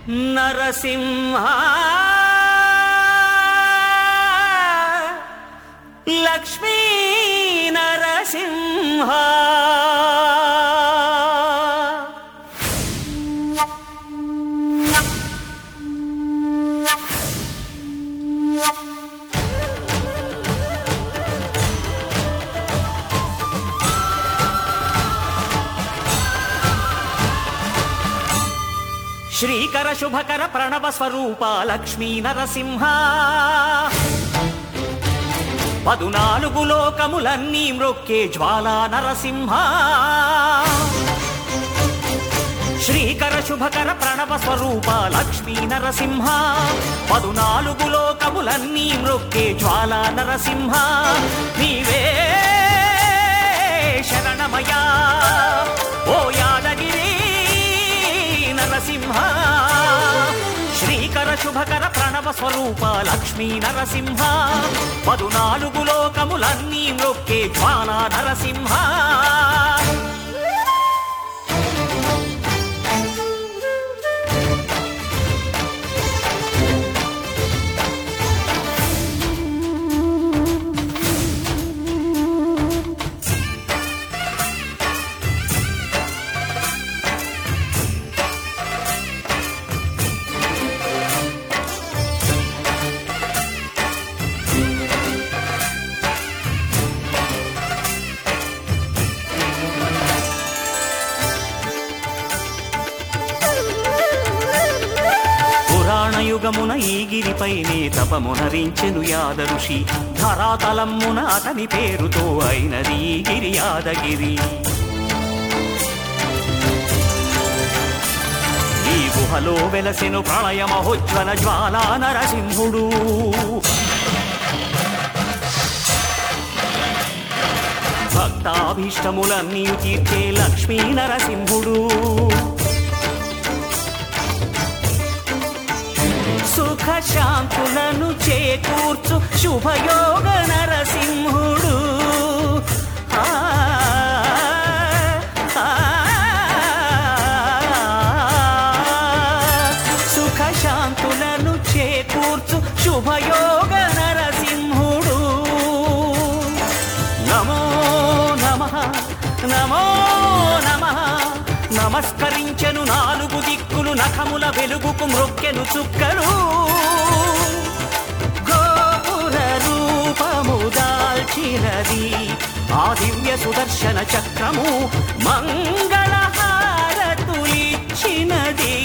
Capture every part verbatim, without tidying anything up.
నరసింహ లక్ష్మీ నరసింహ శ్రీకర శుభకర ప్రణవ స్వరూప లక్ష్మీ నరసింహ పదునాలుగు లోకములన్నీ మ్రొక్కే జ్వాలా నరసింహ శ్రీకర శుభకర ప్రణవ స్వరూప లక్ష్మీ నరసింహ పదునాలుగు లోకములన్నీ మ్రొక్కే జ్వాలా నరసింహ నీవే శరణమయా ఓ యాదగిరి నరసింహ శ్రీకర శుభకర ప్రణవ స్వరూప లక్ష్మీ నరసింహ పదునాలుగు లోకములన్నీ మ్రొక్కే జ్వాలా నరసింహ యుగమున ఈ గిరిపైనే తపమునరించెను యాద ఋషి ధరాతలమ్మున అతని పేరుతో అయినది ఈ గిరి యాదగిరి ఈ గుహలో వెలసెను ప్రళయ మహోజ్వల జ్వాలా నరసింహుడు భక్తాభీష్టములన్నీ తీర్చే లక్ష్మీ నరసింహుడు సుఖ శాంతులను చేకూర్చు శుభయోగ నరసింహుడు ఆ సుఖ శాంతులను చేకూర్చు శుభయోగ నరసింహుడు నమో నమః నమో నమః నమస్కరించెను నాలుగు దిక్కులు నఖముల వెలుగుకు మ్రొక్కెను చుక్కలు గోపుర రూపము దాల్చినది ఆ దివ్య సుదర్శన చక్రము మంగళహారతులిచ్చినది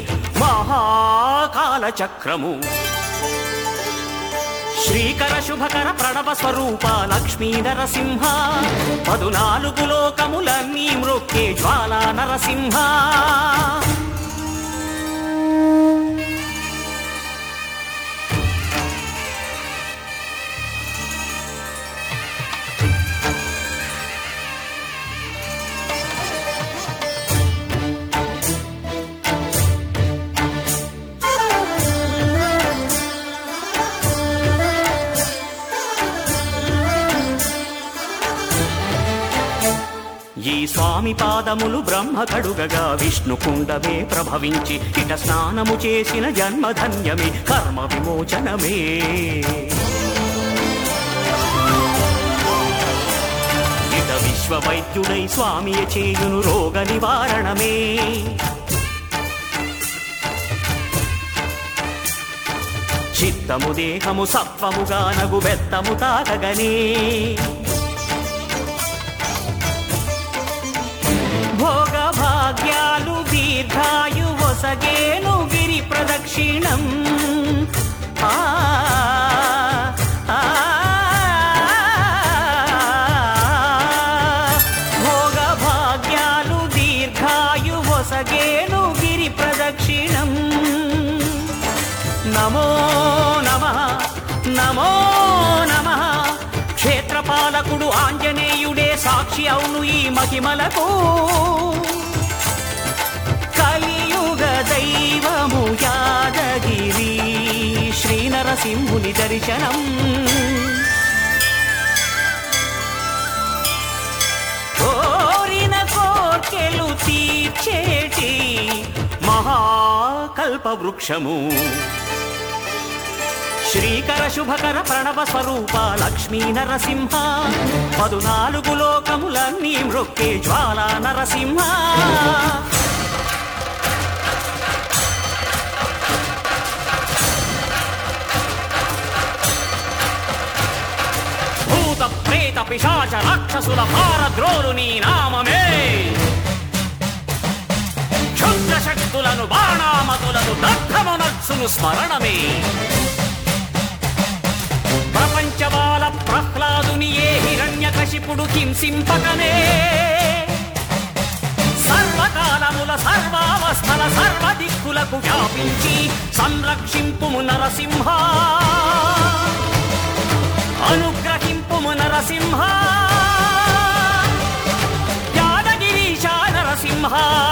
మహాకాల చక్రము శ్రీకర శుభకర ప్రణవ స్వరూప లక్ష్మీ నరసింహ పదునాలుగు లోకములన్నీ మ్రొక్కే జ్వాలా నరసింహ ఈ స్వామి పాదములు బ్రహ్మ కడుగగా విష్ణు కుండమే ప్రభవించి ఇట స్నానము చేసిన జన్మధన్యమే కర్మ విమోచనమే ఇట విశ్వవైద్యుడై స్వామియ చేయును రోగ నివారణమే చిత్తము దేహము సత్వముగా నగు బెత్తము తాగగనే భోగ భాగ్యాలు దీర్ఘాయు వసగేను గిరి ప్రదక్షిణం ఆ భోగ భాగ్యాలు దీర్ఘాయు వసగేను గిరి ప్రదక్షిణం నమో నమః నమో నమః క్షేత్రపాలకుడు ఆంజనేయుడే సాక్షి అవును ఈ మహిమలకు కలియుగ దైవము యాదగిరి శ్రీ నరసింహుని దర్శనం కోరిన కోర్కెలు తీర్చేటి మహాకల్ కల్పవృక్షము. శ్రీకర శుభకర ప్రణవ స్వరూప లక్ష్మీ నరసింహ, పదునాలుగు లోకములన్నీ మ్రొక్కే జ్వాలా నరసింహ. భూత ప్రేత పిశాచ రాక్షసుల భారద్రోలు నీ నామమే, క్షుద్ర శక్తులను బాణామతులను దగ్ధమునర్చును స్మరణమే. ప్రపంచబాల ప్రహ్లాదుని ఏ హిరణ్యకశిపుడు హింసింపకనే, సర్వకాలముల సర్వావస్థల సర్వదిక్కులకు వ్యాపించి సంరక్షింపుము నరసింహ, అనుగ్రహింపుము నరసింహ, యాదగిరీశ నరసింహ.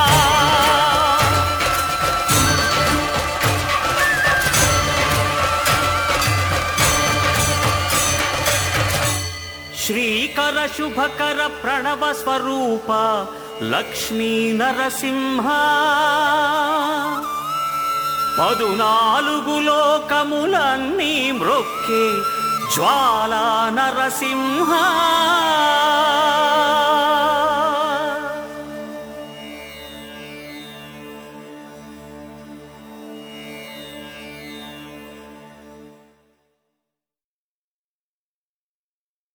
శ్రీకర శుభకర ప్రణవ స్వరూప లక్ష్మీ నరసింహ, పదునాలుగు లోకములన్నీ మ్రొక్కే జ్వాలా నరసింహ.